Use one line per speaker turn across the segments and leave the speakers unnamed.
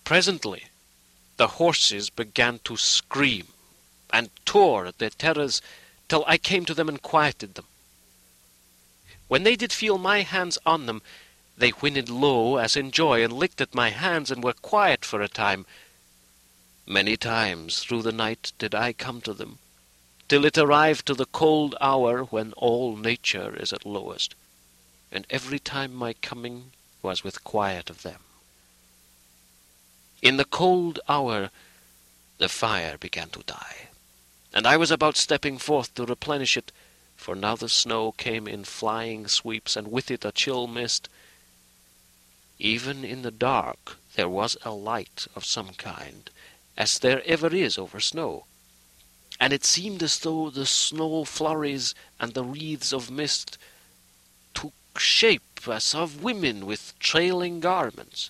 Presently the horses began to scream, and tore at their terrors, till I came to them and quieted them. When they did feel my hands on them, they whinnied low as in joy, and licked at my hands, and were quiet for a time. Many times through the night did I come to them, till it arrived to the cold hour when all nature is at lowest, and every time my coming was with quiet of them. In the cold hour the fire began to die, and I was about stepping forth to replenish it, for now the snow came in flying sweeps, and with it a chill mist. Even in the dark there was a light of some kind, as there ever is over snow, and it seemed as though the snow flurries and the wreaths of mist took shape as of women with trailing garments.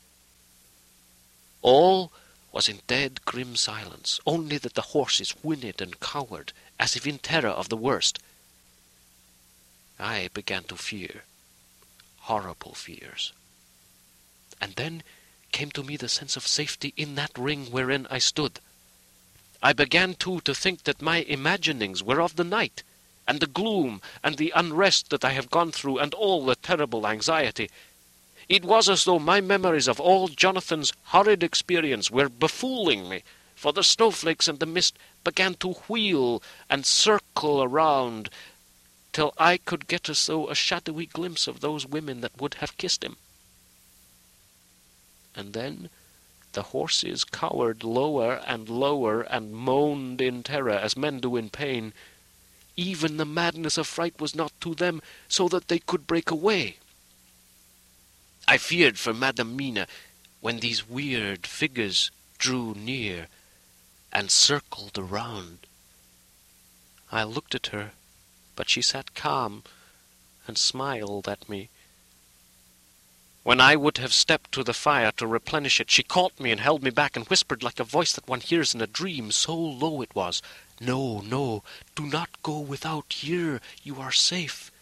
All was in dead grim silence, only that the horses whinnied and cowered, as if in terror of the worst. I began to fear, horrible fears. And then came to me the sense of safety in that ring wherein I stood. I began too to think that my imaginings were of the night, and the gloom and the unrest that I have gone through, and all the terrible anxiety. It was as though my memories of all Jonathan's horrid experience were befooling me, for the snowflakes and the mist began to wheel and circle around, till I could get as though a shadowy glimpse of those women that would have kissed him. And then the horses cowered lower and lower, and moaned in terror as men do in pain. Even the madness of fright was not to them, so that they could break away. I feared for Madam Mina when these weird figures drew near and circled around. I looked at her, but she sat calm and smiled at me. When I would have stepped to the fire to replenish it, she caught me and held me back, and whispered like a voice that one hears in a dream, so low it was, "No, no, do not go without here, you are safe."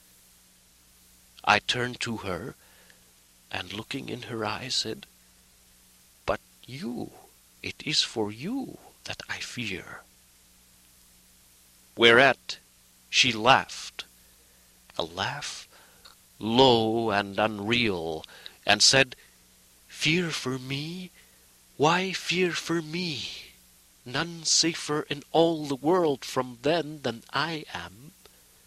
I turned to her, and looking in her eyes said, "But you, it is for you that I fear." Whereat she laughed, a laugh low and unreal, and said, "Fear for me? Why fear for me? None safer in all the world from them than I am."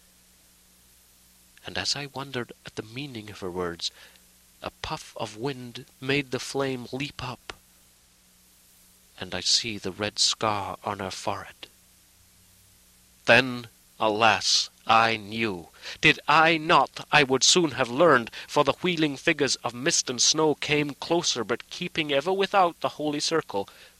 And as I wondered at the meaning of her words, a puff of wind made the flame leap up, and I see the red scar on her forehead. Then, alas, I knew. Did I not, I would soon have learned, for the wheeling figures of mist and snow came closer, but keeping ever without the holy circle,